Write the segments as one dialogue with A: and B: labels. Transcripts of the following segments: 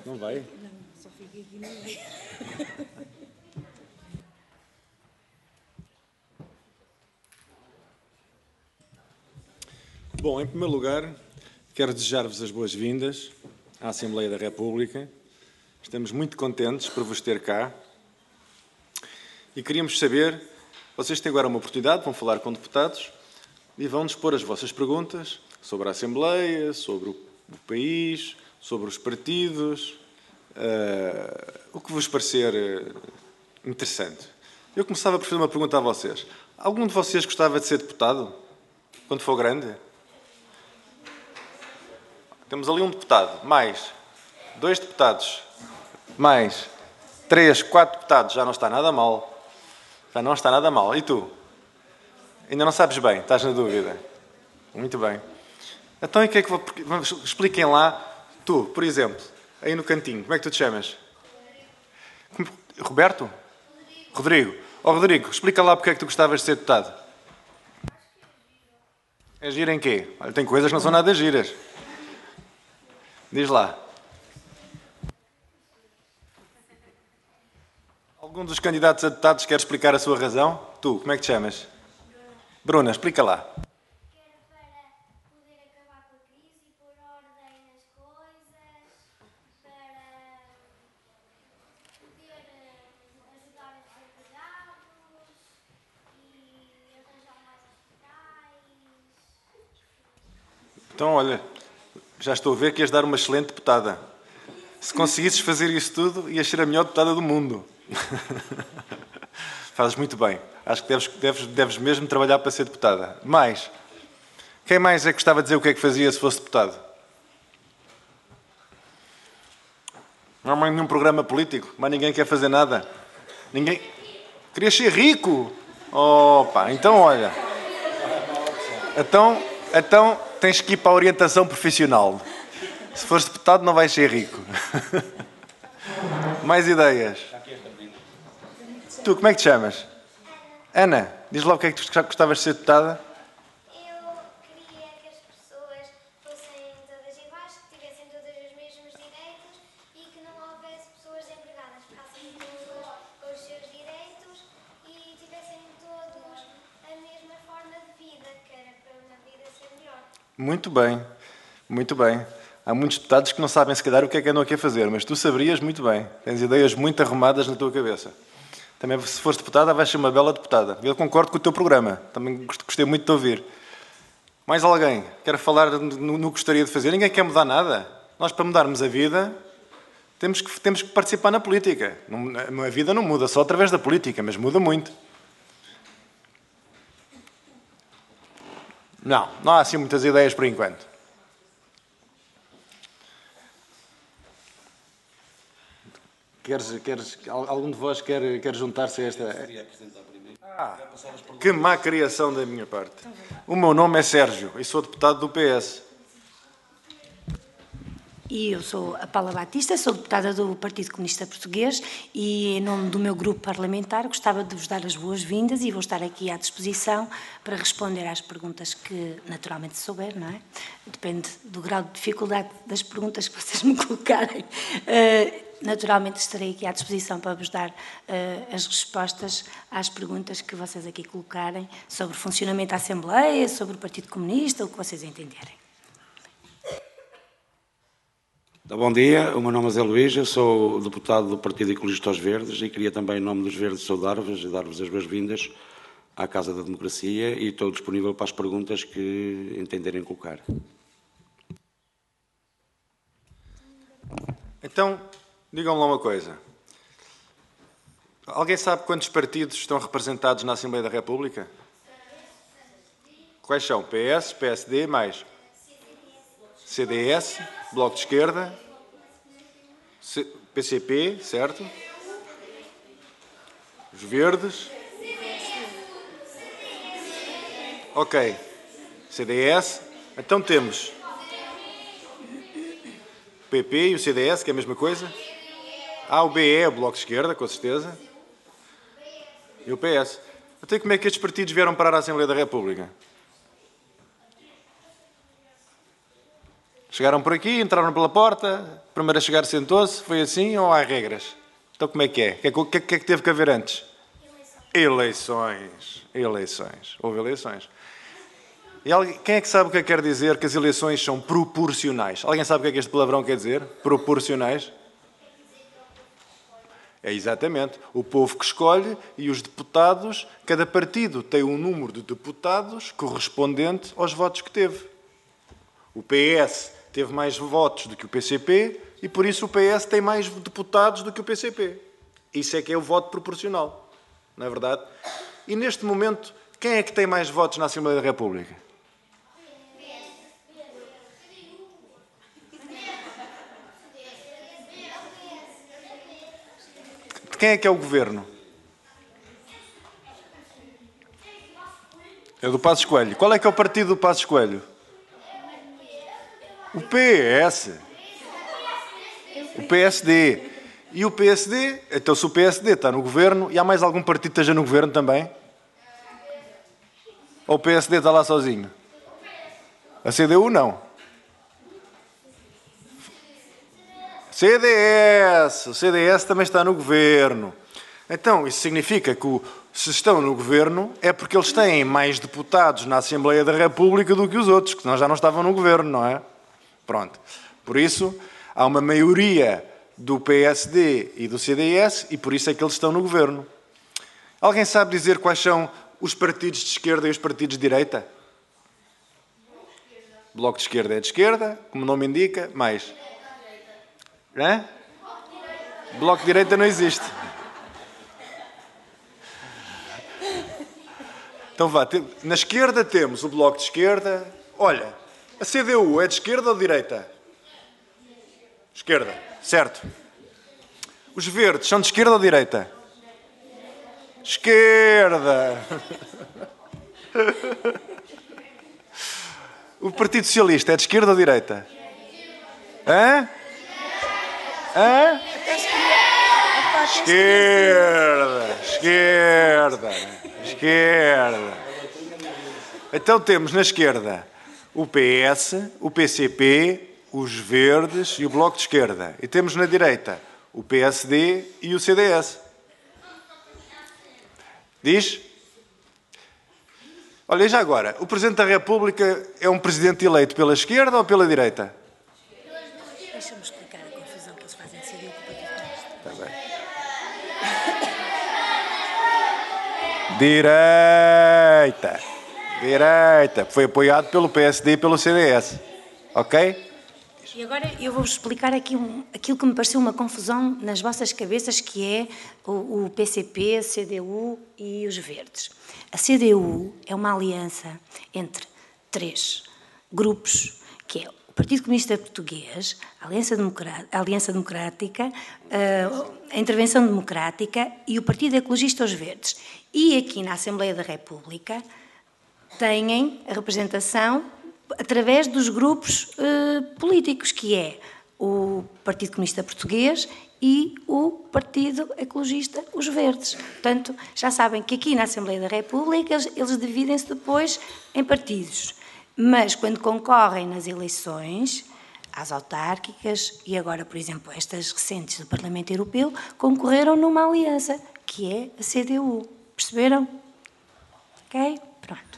A: Não vai?
B: Não, só fiquei aqui no meio.
A: Bom, em primeiro lugar, quero desejar-vos as boas-vindas à Assembleia da República. Estamos muito contentes por vos ter cá. E queríamos saber, vocês têm agora uma oportunidade, vão falar com deputados e vão expor as vossas perguntas sobre a Assembleia, sobre o país, sobre os partidos, o que vos parecer interessante. Eu começava por fazer uma pergunta a vocês. Algum de vocês gostava de ser deputado quando for grande? Temos ali um deputado, mais 2 deputados, mais 3, 4 deputados. Já não está nada mal. Já não está nada mal. E tu? Ainda não sabes bem? Estás na dúvida? Muito bem. Então, e o que é que expliquem lá, tu, por exemplo, aí no cantinho, como é que tu te chamas? Roberto? Rodrigo. Ó Rodrigo, explica lá porque é que tu gostavas de ser deputado. É giro em quê? Olha, tem coisas que não são nada giras. Diz lá. Algum dos candidatos a deputados quer explicar a sua razão? Tu, como é que te chamas? Bruna, explica lá.
C: Quero para poder acabar com a crise e pôr ordem nas coisas, para poder ajudar os desempregados e arranjar mais hospitais.
A: Então, olha, já estou a ver que ias dar uma excelente deputada. Se conseguisses fazer isso tudo, ias ser a melhor deputada do mundo. Fazes muito bem. Acho que deves mesmo trabalhar para ser deputada. Mais. Quem mais é que gostava de dizer o que é que fazia se fosse deputado? Não há mais nenhum programa político, mas ninguém quer fazer nada. Ninguém... Querias ser rico? Opa, então olha. Então tens que ir para a orientação profissional. Se fores deputado não vais ser rico. Mais ideias? Tu, como é que te chamas? Ana, diz lá o que é que tu gostavas de ser deputada?
C: Eu queria que as pessoas fossem todas iguais, que tivessem todos os mesmos direitos e que não houvesse pessoas desempregadas, ficassem todas com os seus direitos e tivessem todos a mesma forma de vida, que era para uma vida ser melhor.
A: Muito bem, muito bem. Há muitos deputados que não sabem se calhar o que é que andam aqui a fazer, mas tu saberias muito bem. Tens ideias muito arrumadas na tua cabeça. Também, se fores deputada, vais ser uma bela deputada. Eu concordo com o teu programa. Também gostei muito de te ouvir. Mais alguém quer falar no que gostaria de fazer? Ninguém quer mudar nada. Nós, para mudarmos a vida, temos que participar na política. A vida não muda só através da política, mas muda muito. Não há assim muitas ideias por enquanto. Algum de vós quer juntar-se a esta... Que má criação da minha parte. O meu nome é Sérgio e sou deputado do PS.
B: E eu sou a Paula Batista, sou deputada do Partido Comunista Português e, em nome do meu grupo parlamentar, gostava de vos dar as boas-vindas e vou estar aqui à disposição para responder às perguntas que naturalmente souber, não é? Depende do grau de dificuldade das perguntas que vocês me colocarem. Naturalmente estarei aqui à disposição para vos dar as respostas às perguntas que vocês aqui colocarem sobre o funcionamento da Assembleia, sobre o Partido Comunista, o que vocês entenderem.
D: Bom dia, o meu nome é Zé Luís, eu sou deputado do Partido Ecologista aos Verdes e queria também, em nome dos Verdes, saudar-vos e dar-vos as boas-vindas à Casa da Democracia e estou disponível para as perguntas que entenderem colocar.
A: Então, digam-me lá uma coisa. Alguém sabe quantos partidos estão representados na Assembleia da República? Quais são? PS, PSD, mais? CDS, Bloco de Esquerda, PCP, certo? Os Verdes. Ok. CDS. Então temos o PP e o CDS, que é a mesma coisa. O BE, o Bloco de Esquerda, com certeza. E o PS. Então como é que estes partidos vieram parar à Assembleia da República? Chegaram por aqui, entraram pela porta, o primeiro a chegar sentou-se, foi assim ou há regras? Então como é que é? O que é que teve que haver antes? Eleições. Houve eleições. E quem é que sabe o que quer dizer que as eleições são proporcionais? Alguém sabe o que este palavrão quer dizer? Proporcionais? É exatamente. O povo que escolhe e os deputados, cada partido tem um número de deputados correspondente aos votos que teve. O PS teve mais votos do que o PCP e, por isso, o PS tem mais deputados do que o PCP. Isso é que é o voto proporcional, não é verdade? E, neste momento, quem é que tem mais votos na Assembleia da República? Quem é que é o governo? É do Passos Coelho. Qual é que é o partido do Passos Coelho? O PS. O PSD. E o PSD? Então, se o PSD está no governo, e há mais algum partido que esteja no governo também? Ou o PSD está lá sozinho? A CDU não. CDS. O CDS também está no governo. Então, isso significa que se estão no governo é porque eles têm mais deputados na Assembleia da República do que os outros, que senão já não estavam no governo, não é? Pronto. Por isso, há uma maioria do PSD e do CDS e por isso é que eles estão no governo. Alguém sabe dizer quais são os partidos de esquerda e os partidos de direita? Bloco de esquerda é de esquerda, como o nome indica, mais. Hã? Bloco de direita não existe. Então vá, na esquerda temos o Bloco de Esquerda. Olha, a CDU é de esquerda ou de direita? Esquerda, certo. Os verdes são de esquerda ou de direita? Esquerda. O Partido Socialista é de esquerda ou de direita? Hã? Hã? Esquerda. Então temos na esquerda o PS, o PCP, os Verdes e o Bloco de Esquerda. E temos na direita o PSD e o CDS. Diz? Olha, e já agora, o Presidente da República é um Presidente eleito pela esquerda ou pela direita?
B: Deixa-me explicar a confusão que eles fazem de CDU com o Partido Comunista.
A: Está bem. Direita. Foi apoiado pelo PSD e pelo CDS. Ok?
B: E agora eu vou explicar aqui aquilo que me pareceu uma confusão nas vossas cabeças, que é o PCP, a CDU e os Verdes. A CDU é uma aliança entre 3 grupos, que é o Partido Comunista Português, a Aliança Democrática, a Intervenção Democrática e o Partido Ecologista, os Verdes. E aqui na Assembleia da República têm a representação através dos grupos políticos, que é o Partido Comunista Português e o Partido Ecologista, os Verdes. Portanto, já sabem que aqui na Assembleia da República eles dividem-se depois em partidos. Mas quando concorrem nas eleições, às autárquicas e agora, por exemplo, estas recentes do Parlamento Europeu, concorreram numa aliança, que é a CDU. Perceberam? Ok? Pronto.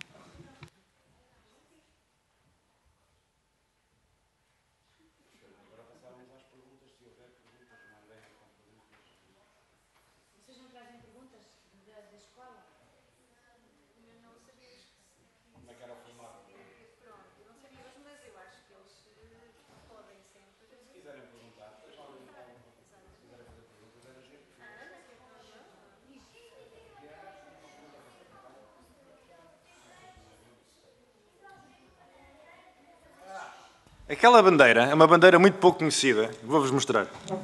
A: Aquela bandeira é uma bandeira muito pouco conhecida. Vou-vos mostrar.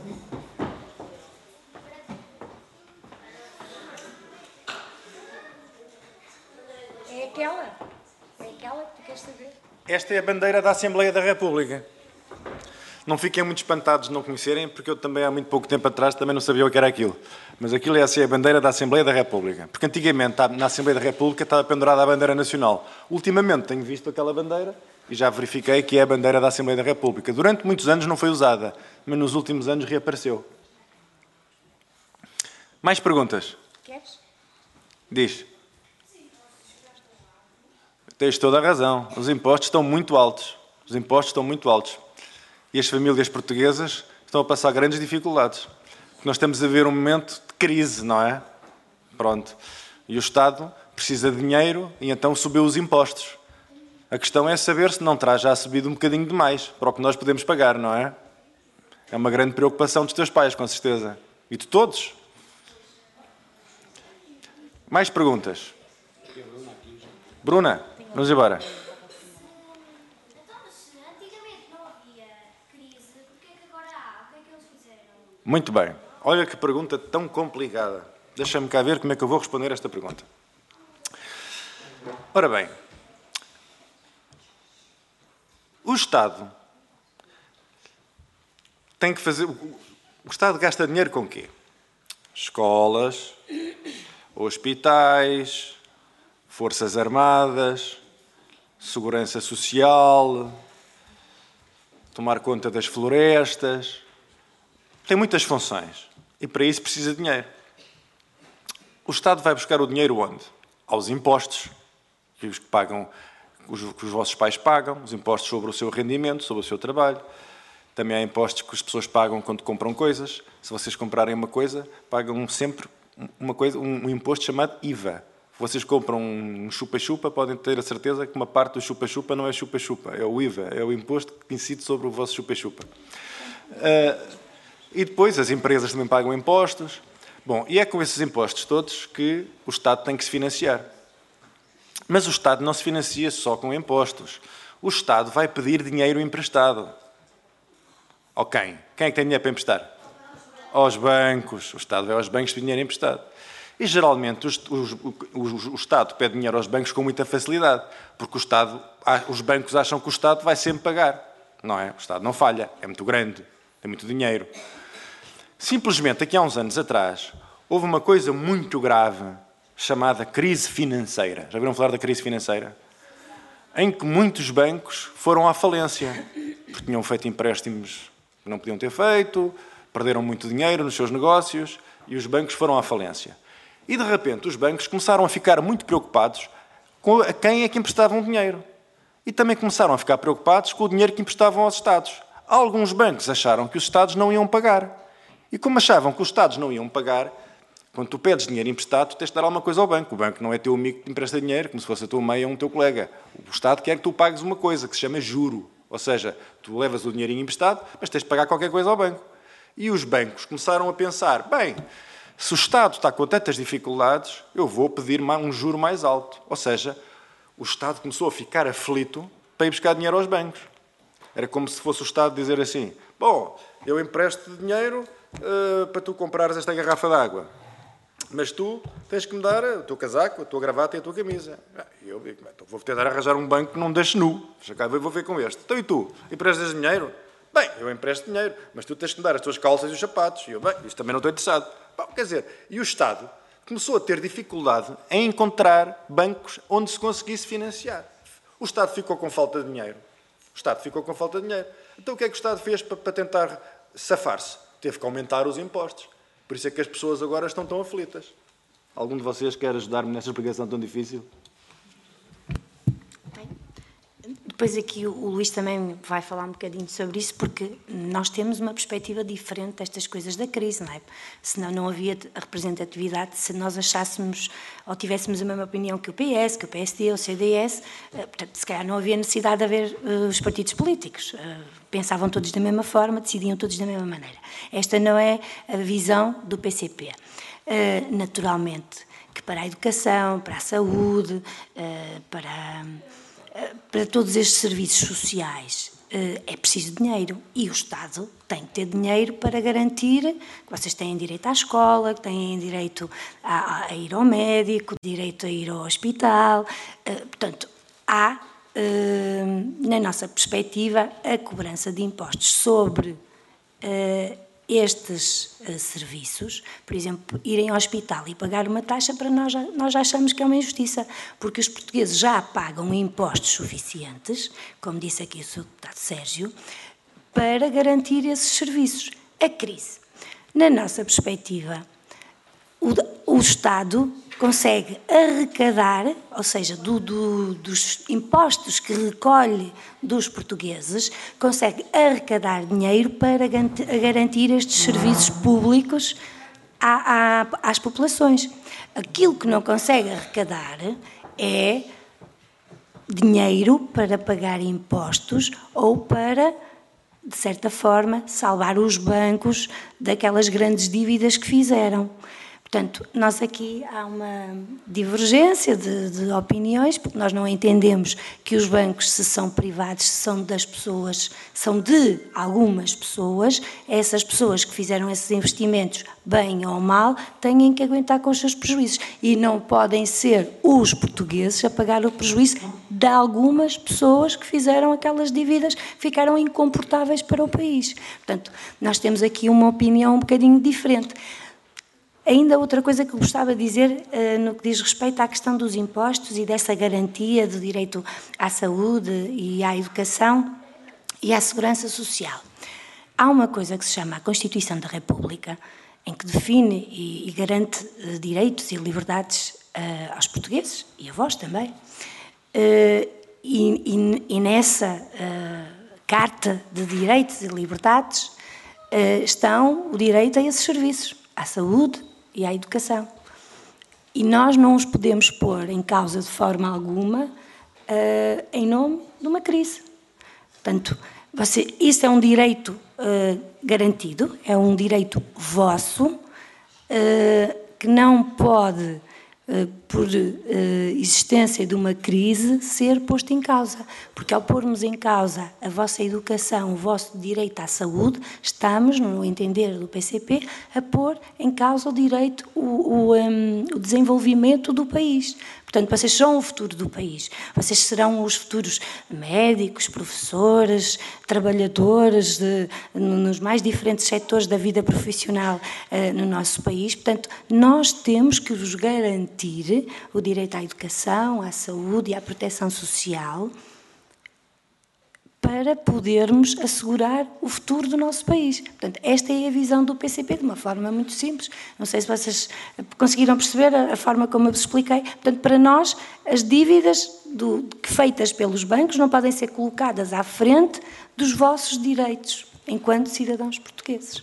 B: É aquela que tu queres saber?
A: Esta é a bandeira da Assembleia da República. Não fiquem muito espantados de não conhecerem, porque eu também há muito pouco tempo atrás também não sabia o que era aquilo. Mas aquilo é assim a bandeira da Assembleia da República. Porque antigamente na Assembleia da República estava pendurada a bandeira nacional. Ultimamente tenho visto aquela bandeira e já verifiquei que é a bandeira da Assembleia da República. Durante muitos anos não foi usada, mas nos últimos anos reapareceu. Mais perguntas?
B: Queres?
A: Diz. Tens toda a razão. Os impostos estão muito altos. Os impostos estão muito altos. E as famílias portuguesas estão a passar grandes dificuldades. Nós estamos a ver um momento de crise, não é? Pronto. E o Estado precisa de dinheiro e então subiu os impostos. A questão é saber se não terá já subido um bocadinho demais para o que nós podemos pagar, não é? É uma grande preocupação dos teus pais, com certeza. E de todos. Mais perguntas? Bruna, vamos embora.
C: Então, mas antigamente não havia crise, porque é que agora há? O que é que eles fizeram?
A: Muito bem. Olha que pergunta tão complicada. Deixa-me cá ver como é que eu vou responder esta pergunta. Ora bem, o Estado tem que fazer... O Estado gasta dinheiro com quê? Escolas, hospitais, forças armadas, segurança social, tomar conta das florestas. Tem muitas funções e para isso precisa de dinheiro. O Estado vai buscar o dinheiro onde? Aos impostos que pagam, que os vossos pais pagam, os impostos sobre o seu rendimento, sobre o seu trabalho. Também há impostos que as pessoas pagam quando compram coisas. Se vocês comprarem uma coisa, pagam sempre um imposto chamado IVA. Se vocês compram um chupa-chupa, podem ter a certeza que uma parte do chupa-chupa não é chupa-chupa, é o IVA, é o imposto que incide sobre o vosso chupa-chupa. E depois as empresas também pagam impostos. Bom, e é com esses impostos todos que o Estado tem que se financiar. Mas o Estado não se financia só com impostos. O Estado vai pedir dinheiro emprestado. Ou quem? Quem é que tem dinheiro para emprestar? Aos bancos. O Estado vai aos bancos pedir dinheiro emprestado. E geralmente o Estado pede dinheiro aos bancos com muita facilidade, porque os bancos acham que o Estado vai sempre pagar. Não é? O Estado não falha, é muito grande, tem muito dinheiro. Simplesmente, aqui há uns anos atrás, houve uma coisa muito grave chamada crise financeira. Já viram falar da crise financeira? Em que muitos bancos foram à falência, porque tinham feito empréstimos que não podiam ter feito, perderam muito dinheiro nos seus negócios e os bancos foram à falência. E, de repente, os bancos começaram a ficar muito preocupados com a quem é que emprestavam dinheiro. E também começaram a ficar preocupados com o dinheiro que emprestavam aos Estados. Alguns bancos acharam que os Estados não iam pagar. E como achavam que os Estados não iam pagar, quando tu pedes dinheiro emprestado, tu tens de dar alguma coisa ao banco. O banco não é teu amigo que te empresta dinheiro, como se fosse a tua mãe ou um teu colega. O Estado quer que tu pagues uma coisa, que se chama juro. Ou seja, tu levas o dinheirinho emprestado, mas tens de pagar qualquer coisa ao banco. E os bancos começaram a pensar, bem, se o Estado está com tantas dificuldades, eu vou pedir um juro mais alto. Ou seja, o Estado começou a ficar aflito para ir buscar dinheiro aos bancos. Era como se fosse o Estado dizer assim, bom, eu empresto dinheiro para tu comprares esta garrafa de água, mas tu tens que me dar o teu casaco, a tua gravata e a tua camisa. E eu digo, então vou tentar arranjar um banco que não me deixe nu. Vou ver com este. Então e tu? Emprestas dinheiro? Bem, eu empresto dinheiro, mas tu tens que me dar as tuas calças e os sapatos. E eu, bem, isto também não estou interessado. Bom, quer dizer, e o Estado começou a ter dificuldade em encontrar bancos onde se conseguisse financiar. O Estado ficou com falta de dinheiro. Então o que é que o Estado fez para tentar safar-se? Teve que aumentar os impostos. Por isso é que as pessoas agora estão tão aflitas. Algum de vocês quer ajudar-me nessa explicação tão difícil?
B: Depois aqui o Luís também vai falar um bocadinho sobre isso, porque nós temos uma perspectiva diferente destas coisas da crise, não é? Senão não havia representatividade se nós achássemos ou tivéssemos a mesma opinião que o PS, que o PSD ou o CDS, portanto, se calhar não havia necessidade de haver os partidos políticos. Pensavam todos da mesma forma, decidiam todos da mesma maneira. Esta não é a visão do PCP. Naturalmente que para a educação, para a saúde, para todos estes serviços sociais é preciso dinheiro e o Estado tem que ter dinheiro para garantir que vocês têm direito à escola, que têm direito a ir ao médico, direito a ir ao hospital. Portanto, há, na nossa perspectiva, a cobrança de impostos sobre estes serviços, por exemplo, irem ao hospital e pagar uma taxa, para nós já achamos que é uma injustiça, porque os portugueses já pagam impostos suficientes, como disse aqui o Sr. Deputado Sérgio, para garantir esses serviços. A crise, na nossa perspectiva, o Estado consegue arrecadar, ou seja, dos impostos que recolhe dos portugueses, consegue arrecadar dinheiro para garantir estes serviços públicos às populações. Aquilo que não consegue arrecadar é dinheiro para pagar impostos ou para, de certa forma, salvar os bancos daquelas grandes dívidas que fizeram. Portanto, nós aqui há uma divergência de opiniões, porque nós não entendemos que os bancos, se são privados, se são das pessoas, são de algumas pessoas, essas pessoas que fizeram esses investimentos, bem ou mal, têm que aguentar com os seus prejuízos. E não podem ser os portugueses a pagar o prejuízo de algumas pessoas que fizeram aquelas dívidas que ficaram incomportáveis para o país. Portanto, nós temos aqui uma opinião um bocadinho diferente. Ainda outra coisa que eu gostava de dizer no que diz respeito à questão dos impostos e dessa garantia do direito à saúde e à educação e à segurança social. Há uma coisa que se chama a Constituição da República, em que define e garante direitos e liberdades aos portugueses, e a vós também. E nessa Carta de Direitos e Liberdades estão o direito a esses serviços, à saúde e à educação. E nós não os podemos pôr em causa de forma alguma em nome de uma crise. Portanto, isso é um direito garantido, é um direito vosso, que não pode, por existência de uma crise, ser posto em causa. Porque ao pormos em causa a vossa educação, o vosso direito à saúde, estamos, no entender do PCP, a pôr em causa o direito, o desenvolvimento do país. Portanto, vocês são o futuro do país. Vocês serão os futuros médicos, professores, trabalhadores nos mais diferentes setores da vida profissional no nosso país. Portanto, nós temos que vos garantir o direito à educação, à saúde e à proteção social para podermos assegurar o futuro do nosso país. Portanto, esta é a visão do PCP, de uma forma muito simples. Não sei se vocês conseguiram perceber a forma como eu vos expliquei. Portanto, para nós, as dívidas feitas pelos bancos não podem ser colocadas à frente dos vossos direitos, enquanto cidadãos portugueses.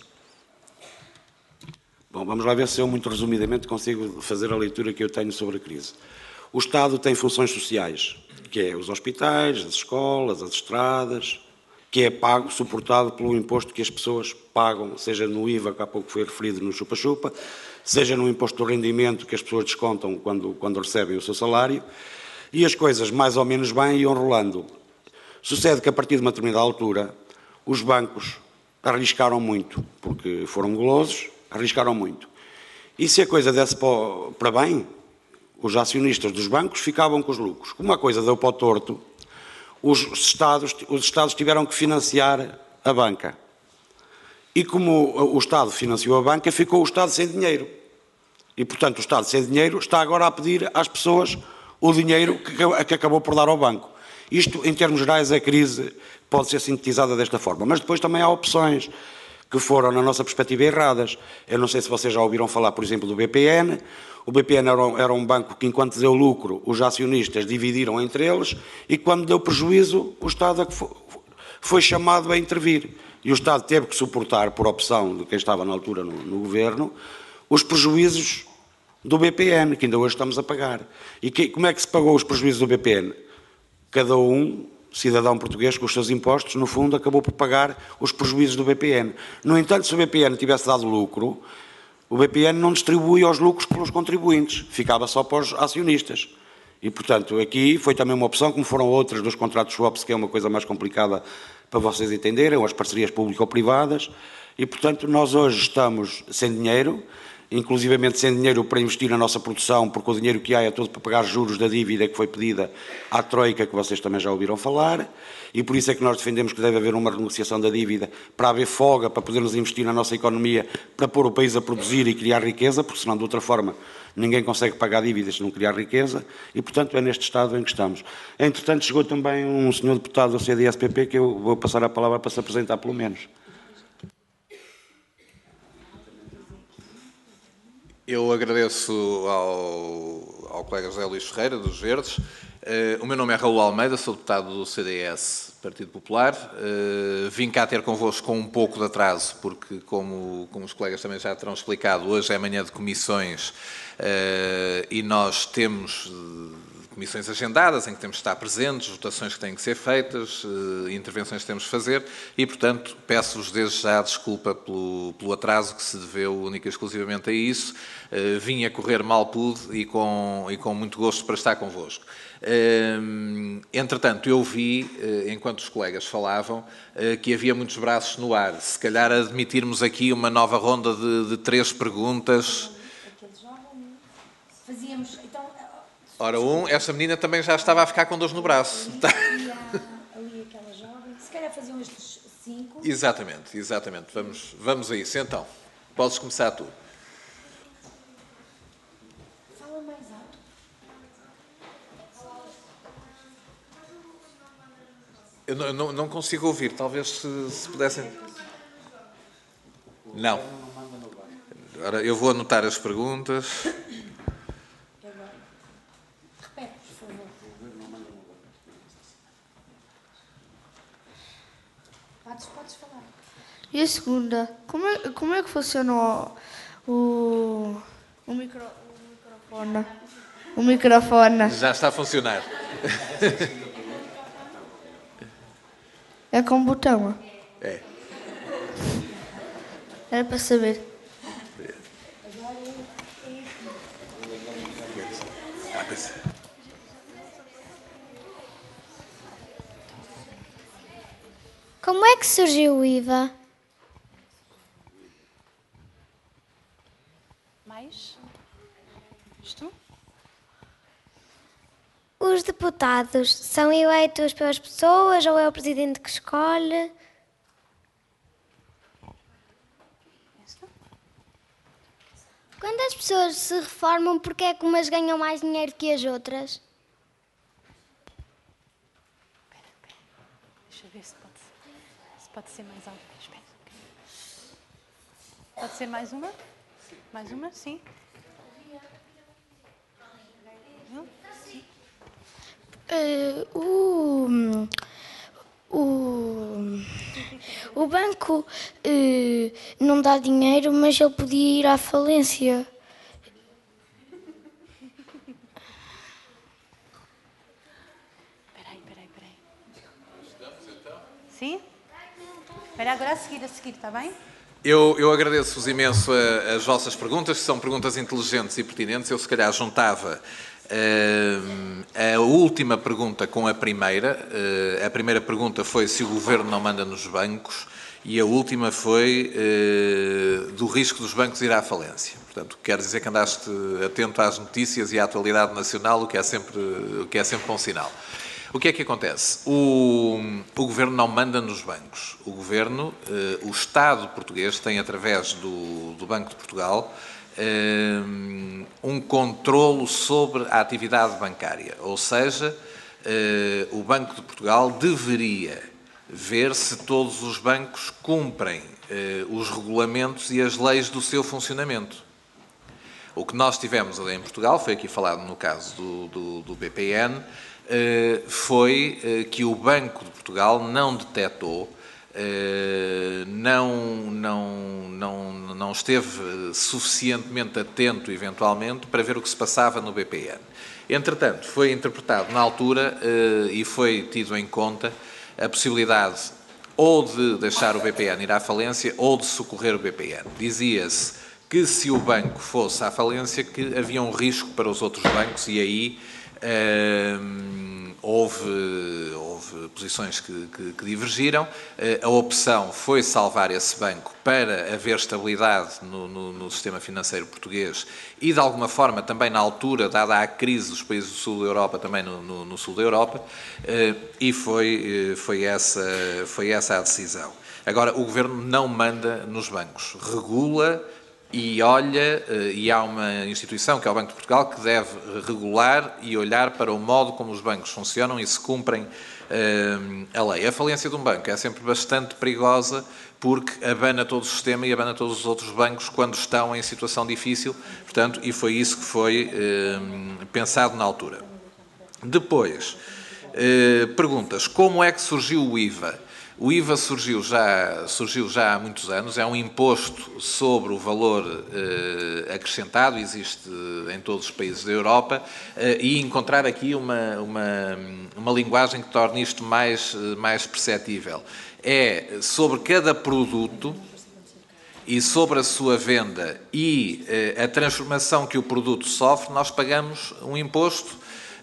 D: Bom, vamos lá ver se eu, muito resumidamente, consigo fazer a leitura que eu tenho sobre a crise. O Estado tem funções sociais, que é os hospitais, as escolas, as estradas, que é pago, suportado pelo imposto que as pessoas pagam, seja no IVA, que há pouco foi referido no chupa-chupa, seja no imposto do rendimento que as pessoas descontam quando recebem o seu salário, e as coisas mais ou menos bem iam rolando. Sucede que a partir de uma determinada altura, os bancos arriscaram muito, porque foram golosos, arriscaram muito. E se a coisa desse para bem, os acionistas dos bancos ficavam com os lucros. Como a coisa deu para o torto, os Estados tiveram que financiar a banca. E como o Estado financiou a banca, ficou o Estado sem dinheiro. E, portanto, o Estado sem dinheiro está agora a pedir às pessoas o dinheiro que acabou por dar ao banco. Isto, em termos gerais, a crise pode ser sintetizada desta forma. Mas depois também há opções que foram, na nossa perspectiva, erradas. Eu não sei se vocês já ouviram falar, por exemplo, do BPN. O BPN era um banco que, enquanto deu lucro, os acionistas dividiram entre eles e, quando deu prejuízo, o Estado foi chamado a intervir. E o Estado teve que suportar, por opção de quem estava na altura no governo, os prejuízos do BPN, que ainda hoje estamos a pagar. E como é que se pagou os prejuízos do BPN? Cada cidadão português, com os seus impostos, no fundo, acabou por pagar os prejuízos do BPN. No entanto, se o BPN tivesse dado lucro, o BPN não distribui os lucros pelos contribuintes, ficava só para os acionistas. E, portanto, aqui foi também uma opção, como foram outras dos contratos swaps, que é uma coisa mais complicada para vocês entenderem, ou as parcerias público-privadas, e, portanto, nós hoje estamos sem dinheiro inclusivamente sem dinheiro para investir na nossa produção, porque o dinheiro que há é todo para pagar juros da dívida que foi pedida à Troika, que vocês também já ouviram falar, e por isso é que nós defendemos que deve haver uma renegociação da dívida para haver folga, para podermos investir na nossa economia, para pôr o país a produzir e criar riqueza, porque senão de outra forma ninguém consegue pagar dívidas se não criar riqueza, e portanto é neste estado em que estamos. Entretanto chegou também um senhor deputado do CDS-PP que eu vou passar a palavra para se apresentar pelo menos.
E: Eu agradeço ao colega José Luís Ferreira, dos Verdes. O meu nome é Raul Almeida, sou deputado do CDS, Partido Popular. Vim cá ter convosco com um pouco de atraso, porque, como os colegas também já terão explicado, hoje é manhã de comissões e nós temos comissões agendadas em que temos de estar presentes, votações que têm que ser feitas, intervenções que temos de fazer e, portanto, peço-vos desde já desculpa pelo atraso que se deveu única e exclusivamente a isso. Vim a correr mal pude e com muito gosto para estar convosco. Entretanto, eu vi, enquanto os colegas falavam, que havia muitos braços no ar. Se calhar admitirmos aqui uma nova ronda de 3 perguntas.
B: Fazíamos, então...
E: Ora, esta menina também já estava a ficar com dores no braço.
B: Ali aquela jovem, se calhar faziam estes 5.
E: Exatamente. Vamos a isso. Então, podes começar tu.
B: Fala mais alto.
E: Eu não consigo ouvir, talvez se pudessem... Não. Ora, eu vou anotar as perguntas.
B: Repete, por favor. Podes falar.
F: E a segunda, como é que funciona o microfone? O microfone.
E: Já está a funcionar.
F: É com botão?
E: É.
F: Era para saber.
C: Como é que surgiu o IVA?
B: Mais? Isto?
C: Os deputados são eleitos pelas pessoas ou é o presidente que escolhe? Quando as pessoas se reformam, porque é que umas ganham mais dinheiro que as outras?
G: Deixa eu ver se pode ser mais alto. Espera. Pode ser mais uma? Sim. Mais uma? Sim.
F: O banco não dá dinheiro, mas ele podia ir à falência.
G: Espera aí. Sim? Espera, agora a seguir, está bem?
E: Eu agradeço-vos imenso as vossas perguntas, que são perguntas inteligentes e pertinentes. Eu, se calhar, juntava a última pergunta com a primeira. A primeira pergunta foi se o Governo não manda nos bancos e a última foi do risco dos bancos ir à falência. Portanto, quer dizer que andaste atento às notícias e à atualidade nacional, o que é sempre bom sinal. O que é que acontece? O Governo não manda nos bancos. O Governo, o Estado português tem, através do Banco de Portugal, um controlo sobre a atividade bancária. Ou seja, o Banco de Portugal deveria ver se todos os bancos cumprem os regulamentos e as leis do seu funcionamento. O que nós tivemos ali em Portugal, foi aqui falado no caso do BPN, foi que o Banco de Portugal não detectou, não esteve suficientemente atento, eventualmente, para ver o que se passava no BPN. Entretanto, foi interpretado na altura e foi tido em conta a possibilidade ou de deixar o BPN ir à falência ou de socorrer o BPN. Dizia-se que se o banco fosse à falência, que havia um risco para os outros bancos e aí Houve posições que divergiram. A opção foi salvar esse banco para haver estabilidade no sistema financeiro português e, de alguma forma, também na altura, dada a crise dos países do sul da Europa, também no sul da Europa, e foi essa a decisão. Agora, o Governo não manda nos bancos, regula e olha, e há uma instituição, que é o Banco de Portugal, que deve regular e olhar para o modo como os bancos funcionam e se cumprem a lei. A falência de um banco é sempre bastante perigosa porque abana todo o sistema e abana todos os outros bancos quando estão em situação difícil, portanto, e foi isso que foi pensado na altura. Depois, perguntas, como é que surgiu o IVA? O IVA surgiu já há muitos anos, é um imposto sobre o valor acrescentado, existe em todos os países da Europa, e encontrar aqui uma linguagem que torne isto mais perceptível. É sobre cada produto e sobre a sua venda e a transformação que o produto sofre, nós pagamos um imposto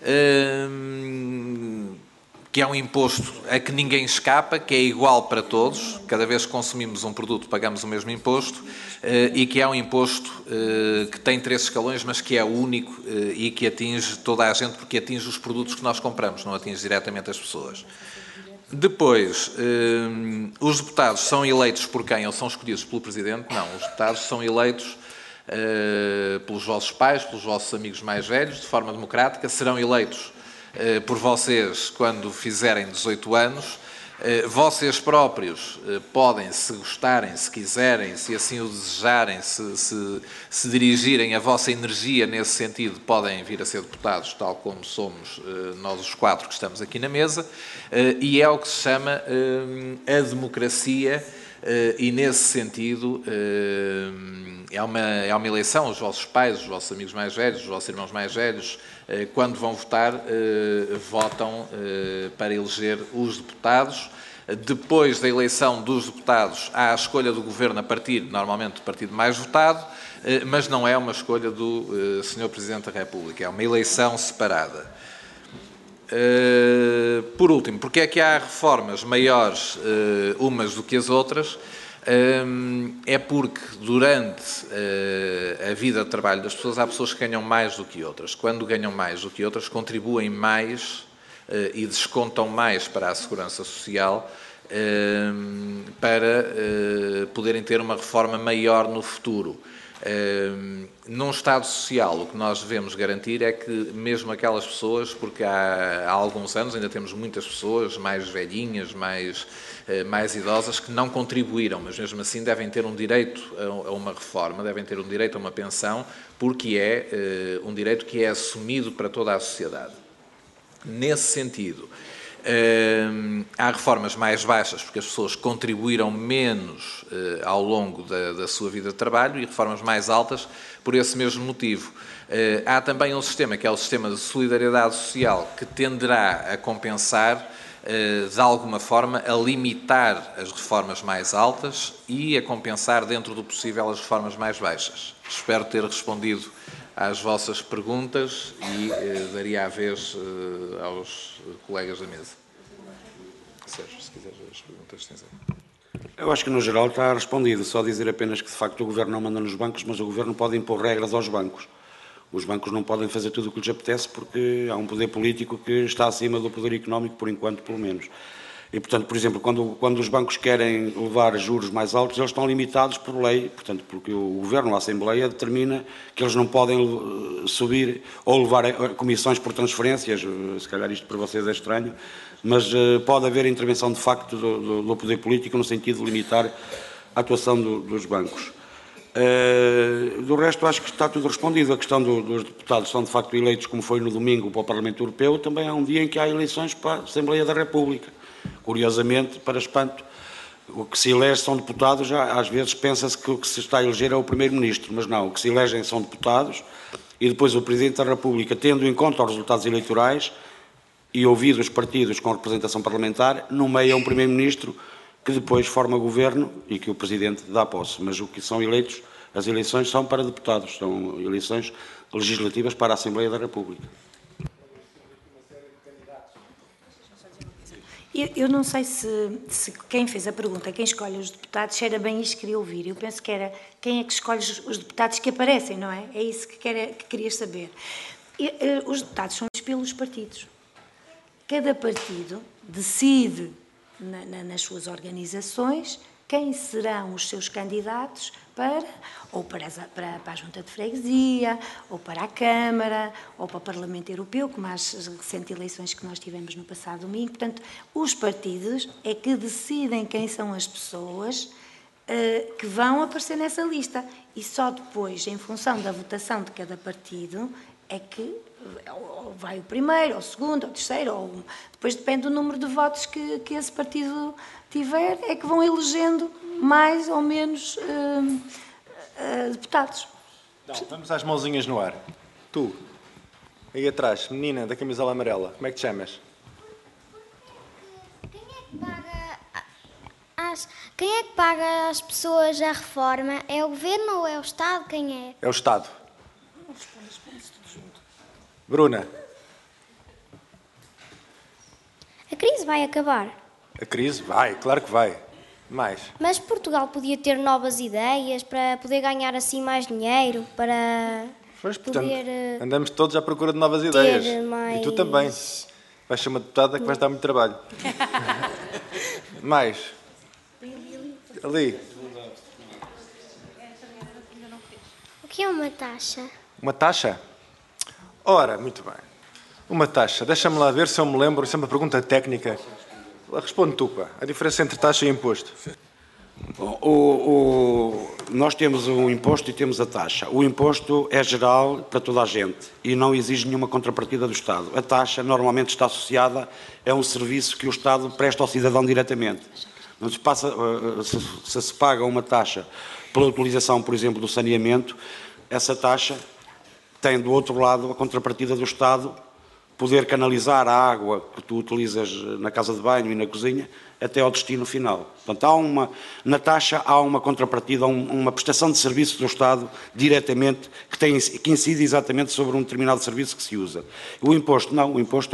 E: que é um imposto a que ninguém escapa, que é igual para todos. Cada vez que consumimos um produto pagamos o mesmo imposto e que é um imposto que tem 3 escalões, mas que é único e que atinge toda a gente, porque atinge os produtos que nós compramos, não atinge diretamente as pessoas. Depois, os deputados são eleitos por quem? Eles são escolhidos pelo Presidente? Não, os deputados são eleitos pelos vossos pais, pelos vossos amigos mais velhos, de forma democrática, serão eleitos por vocês quando fizerem 18 anos. Vocês próprios podem, se gostarem, se quiserem, se assim o desejarem, se dirigirem a vossa energia nesse sentido, podem vir a ser deputados, tal como somos nós os 4 que estamos aqui na mesa, e é o que se chama a democracia, e nesse sentido é uma eleição. Os vossos pais, os vossos amigos mais velhos, os vossos irmãos mais velhos, quando vão votar, votam para eleger os deputados. Depois da eleição dos deputados, há a escolha do Governo normalmente do partido mais votado, mas não é uma escolha do Sr. Presidente da República, é uma eleição separada. Por último, porque é que há reformas maiores umas do que as outras? É porque durante a vida de trabalho das pessoas há pessoas que ganham mais do que outras. Quando ganham mais do que outras, contribuem mais e descontam mais para a segurança social para poderem ter uma reforma maior no futuro. Num Estado Social, o que nós devemos garantir é que mesmo aquelas pessoas, porque há alguns anos ainda temos muitas pessoas mais velhinhas, mais idosas, que não contribuíram, mas mesmo assim devem ter um direito a uma reforma, devem ter um direito a uma pensão, porque é um direito que é assumido para toda a sociedade. Nesse sentido, há reformas mais baixas, porque as pessoas contribuíram menos ao longo da sua vida de trabalho, e reformas mais altas por esse mesmo motivo. Há também um sistema, que é o sistema de solidariedade social, que tenderá a compensar, de alguma forma, a limitar as reformas mais altas e a compensar, dentro do possível, as reformas mais baixas. Espero ter respondido às vossas perguntas e daria a vez aos colegas da mesa. Sérgio, se quiseres as perguntas, tens aí.
D: Eu acho que, no geral, está respondido. Só dizer apenas que, de facto, o Governo não manda nos bancos, mas o Governo pode impor regras aos bancos. Os bancos não podem fazer tudo o que lhes apetece porque há um poder político que está acima do poder económico, por enquanto, pelo menos. E, portanto, por exemplo, quando os bancos querem levar juros mais altos, eles estão limitados por lei, portanto, porque o Governo, a Assembleia, determina que eles não podem subir ou levar comissões por transferências. Se calhar isto para vocês é estranho, mas pode haver intervenção de facto do poder político no sentido de limitar a atuação dos bancos. Do resto, acho que está tudo respondido. A questão dos deputados são de facto eleitos, como foi no domingo, para o Parlamento Europeu. Também há um dia em que há eleições para a Assembleia da República. Curiosamente, para espanto, o que se elege são deputados. Já, às vezes pensa-se que o que se está a eleger é o Primeiro-Ministro, mas não, o que se elegem são deputados, e depois o Presidente da República, tendo em conta os resultados eleitorais e ouvido os partidos com representação parlamentar, nomeia um Primeiro-Ministro que depois forma governo e que o Presidente dá posse. Mas o que são eleitos, as eleições são para deputados, são eleições legislativas para a Assembleia da República.
B: Eu não sei se quem fez a pergunta, quem escolhe os deputados, se era bem isto que queria ouvir. Eu penso que era quem é que escolhe os deputados que aparecem, não é? É isso que querias saber. Os deputados são escolhidos pelos partidos. Cada partido decide nas suas organizações quem serão os seus candidatos para a Junta de Freguesia, ou para a Câmara, ou para o Parlamento Europeu, como as recentes eleições que nós tivemos no passado domingo. Portanto, os partidos é que decidem quem são as pessoas que vão aparecer nessa lista. E só depois, em função da votação de cada partido, é que ou vai o primeiro, ou o segundo, ou o terceiro, ou depois depende do número de votos que esse partido tiver, é que vão elegendo mais ou menos deputados.
A: Então, vamos às mãozinhas no ar. Tu, aí atrás, menina da camisola amarela, como é que te chamas?
C: Quem é que paga às pessoas a reforma? É o Governo ou é o Estado? Quem é?
A: É o Estado. Bruna,
F: A crise vai acabar.
A: a crise? Vai, claro que vai. Mais.
F: Mas Portugal podia ter novas ideias para poder ganhar assim mais dinheiro, para
A: Pois, portanto,
F: poder
A: andamos todos à procura de novas ideias.
F: mais...
A: E tu também. Vais ser uma deputada que vais dar muito trabalho. Mais. Ali.
C: O que é uma taxa?
A: Uma taxa? Ora, muito bem. Uma taxa. Deixa-me lá ver se eu me lembro. Isso é uma pergunta técnica. Responde tu, pá. A diferença entre taxa e imposto.
D: Nós temos um imposto e temos a taxa. O imposto é geral para toda a gente e não exige nenhuma contrapartida do Estado. A taxa normalmente está associada a um serviço que o Estado presta ao cidadão diretamente. Se se paga uma taxa pela utilização, por exemplo, do saneamento, essa taxa tem do outro lado a contrapartida do Estado poder canalizar a água que tu utilizas na casa de banho e na cozinha até ao destino final. Portanto, na taxa há uma contrapartida, uma prestação de serviço do Estado diretamente que incide exatamente sobre um determinado serviço que se usa. O imposto não, o imposto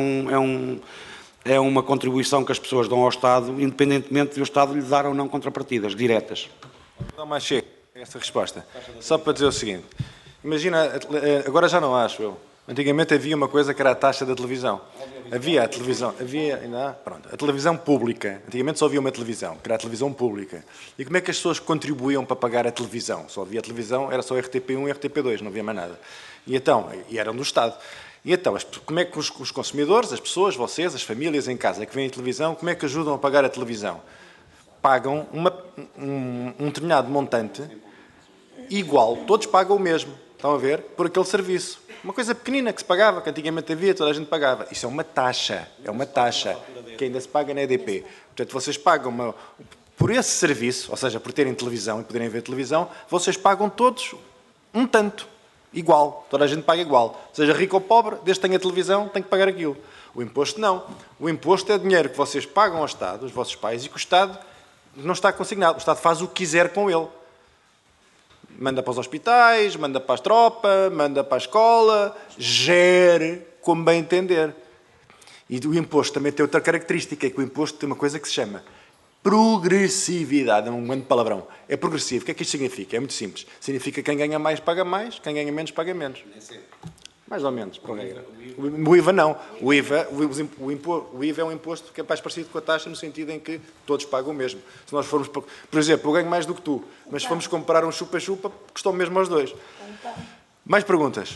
D: é uma contribuição que as pessoas dão ao Estado, independentemente do Estado lhe dar ou não contrapartidas diretas.
A: Não mais chega essa resposta. Só para dizer o seguinte. Imagina, agora já não acho eu. Antigamente havia uma coisa que era a taxa da televisão. Havia a televisão, a televisão pública. Antigamente só havia uma televisão, que era a televisão pública. E como é que as pessoas contribuíam para pagar a televisão? Só havia televisão, era só RTP1 e RTP2, não havia mais nada. E eram do Estado. E então, como é que os consumidores, as pessoas, vocês, as famílias em casa que veem a televisão, como é que ajudam a pagar a televisão? Pagam um determinado montante igual, todos pagam o mesmo, estão a ver, por aquele serviço. Uma coisa pequenina que se pagava, que antigamente havia, toda a gente pagava. Isso é uma taxa, que ainda se paga na EDP. Portanto, vocês pagam por esse serviço, ou seja, por terem televisão e poderem ver televisão, vocês pagam todos um tanto, igual, toda a gente paga igual. Seja rico ou pobre, desde que tenha televisão, tem que pagar aquilo. O imposto não. O imposto é dinheiro que vocês pagam ao Estado, os vossos pais, e que o Estado não está consignado. O Estado faz o que quiser com ele. Manda para os hospitais, manda para as tropas, manda para a escola, gere como bem entender. E o imposto também tem outra característica, é que o imposto tem uma coisa que se chama progressividade, é um grande palavrão. É progressivo. O que é que isto significa? É muito simples. Significa que quem ganha mais paga mais, quem ganha menos paga menos. Mais ou menos, por regra. O IVA não. O IVA é um imposto que é mais parecido com a taxa no sentido em que todos pagam o mesmo. Se nós formos, por exemplo, eu ganho mais do que tu, mas se formos comprar um chupa-chupa, custam mesmo aos dois. Mais perguntas?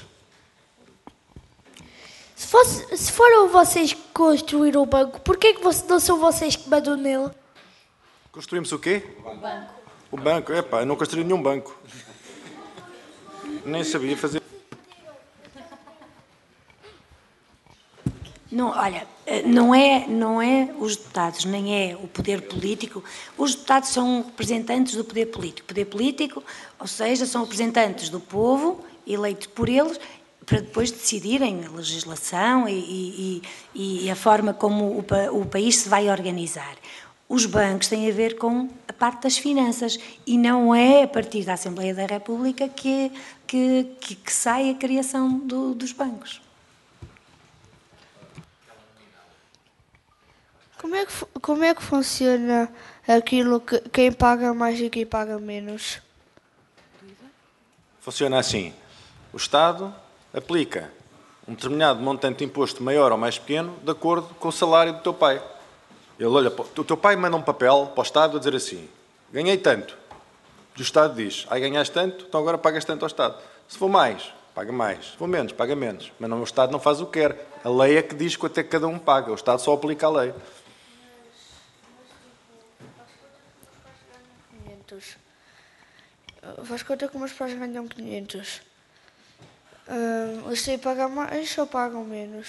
F: Se foram vocês que construíram o banco, porquê que não são vocês que mandam nele?
A: Construímos o quê? O banco. O banco? Epá, eu não construí nenhum banco. Nem sabia fazer.
B: Não, olha, não é os deputados, nem é o poder político. Os deputados são representantes do poder político. O poder político, ou seja, são representantes do povo, eleitos por eles, para depois decidirem a legislação e a forma como o país se vai organizar. Os bancos têm a ver com a parte das finanças e não é a partir da Assembleia da República que sai a criação dos bancos.
F: Como é que funciona aquilo que quem paga mais e quem paga menos?
A: Funciona assim. O Estado aplica um determinado montante de imposto maior ou mais pequeno de acordo com o salário do teu pai. Ele olha, o teu pai manda um papel para o Estado a dizer assim: ganhei tanto. E o Estado diz: ganhaste tanto, então agora pagas tanto ao Estado. Se for mais, paga mais. Se for menos, paga menos. Mas não, o Estado não faz o que quer. A lei é que diz quanto é que cada um paga. O Estado só aplica a lei.
F: Faz conta que os meus pais ganham 500. Eles têm que pagar mais ou pagam menos?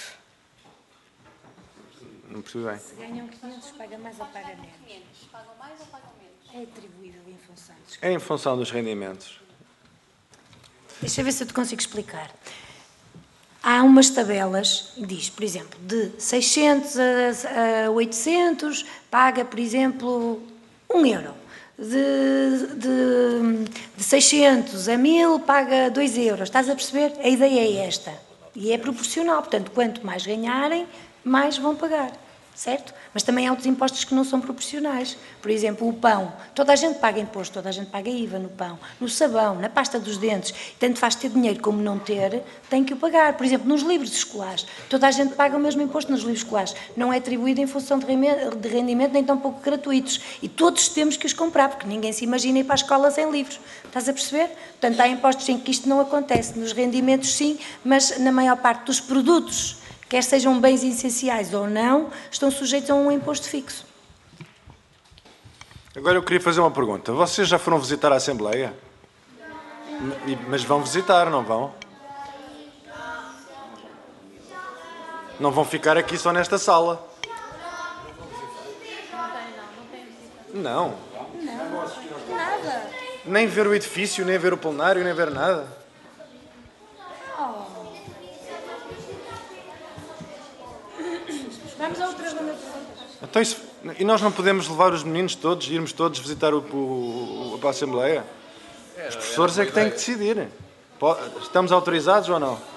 A: Não percebi bem.
B: Se ganham 500, paga mais ou paga menos? Pagam mais ou pagam menos? É atribuído em função dos...
A: É em função dos rendimentos.
B: Deixa eu ver se eu te consigo explicar. Há umas tabelas, diz, por exemplo, de 600 a 800, paga, por exemplo, 1 euro. De 600 a 1000, paga 2 euros. Estás a perceber? A ideia é esta. E é proporcional. Portanto, quanto mais ganharem, mais vão pagar. Certo? Mas também há outros impostos que não são proporcionais. Por exemplo, o pão. Toda a gente paga imposto, toda a gente paga IVA no pão, no sabão, na pasta dos dentes. Tanto faz ter dinheiro como não ter, tem que o pagar. Por exemplo, nos livros escolares. Toda a gente paga o mesmo imposto nos livros escolares. Não é atribuído em função de rendimento, nem tão pouco gratuitos. E todos temos que os comprar, porque ninguém se imagina ir para a escola sem livros. Estás a perceber? Portanto, há impostos em que isto não acontece. Nos rendimentos, sim, mas na maior parte dos produtos, quer sejam bens essenciais ou não, estão sujeitos a um imposto fixo.
A: Agora eu queria fazer uma pergunta. Vocês já foram visitar a Assembleia? Mas vão visitar, não vão? Não vão ficar aqui só nesta sala? Não.
B: Nada.
A: Nem ver o edifício, nem ver o plenário, nem ver nada?
B: Vamos a outra ronda de perguntas.
A: Então e nós não podemos levar os meninos todos, irmos todos visitar a Assembleia? Os professores é que têm que decidir. Estamos autorizados ou não?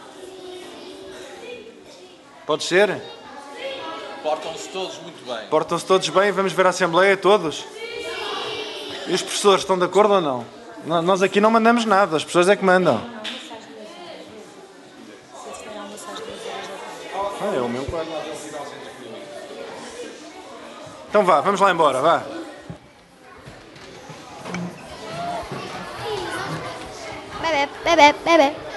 A: Pode ser?
E: Portam-se todos muito bem.
A: Portam-se todos bem, vamos ver a Assembleia todos? E os professores estão de acordo ou não? Nós aqui não mandamos nada, as pessoas é que mandam. É o meu quarto. Então vá, vamos lá embora, vá.
C: Bebê, bebê, bebê.